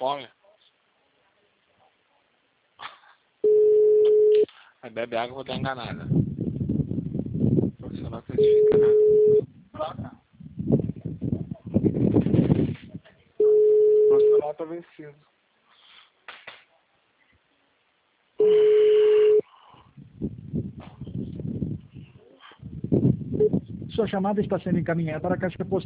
fome. Aí bebe água, vou dar enganada. Profissional classifica, né? Profissional tá vencido. Sua chamada está sendo encaminhada para a caixa postal.